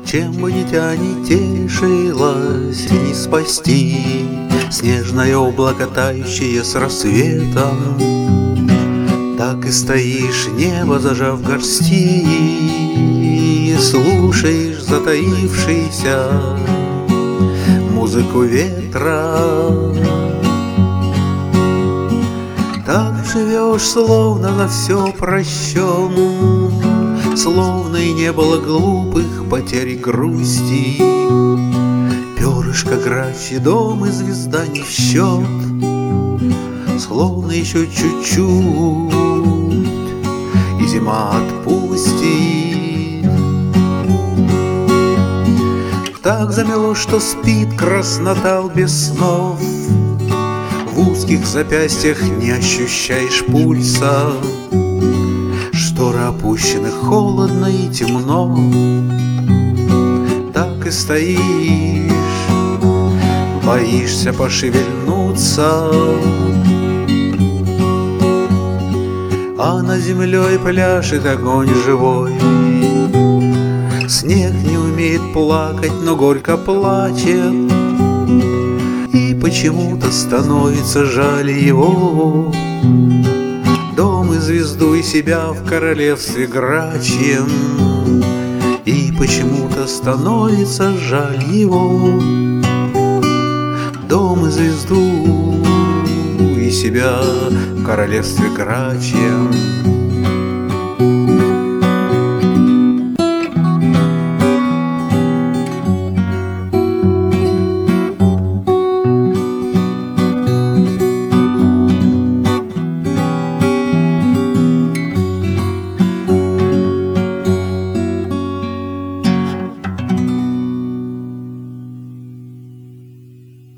Чем бы дитя не тешилось, не спасти снежное облако, тающее с рассветом. Так и стоишь, небо зажав горсти, и слушаешь затаившийся музыку ветра. Так живешь, словно на все прощен, словно и не было глупых потерь и грусти. Перышко графи, дом и звезда не в счет, словно еще чуть-чуть, и зима отпустит. Так замело, что спит краснота без снов, в узких запястьях не ощущаешь пульса. Шторы опущены, холодно и темно. Так и стоишь, боишься пошевельнуться, а над землей пляшет огонь живой. Снег не умеет плакать, но горько плачет, и почему-то становится жаль его. Дом и звезду, и себя в королевстве грачьем, и почему-то становится жаль его. Дом и звезду, и себя в королевстве грачьем.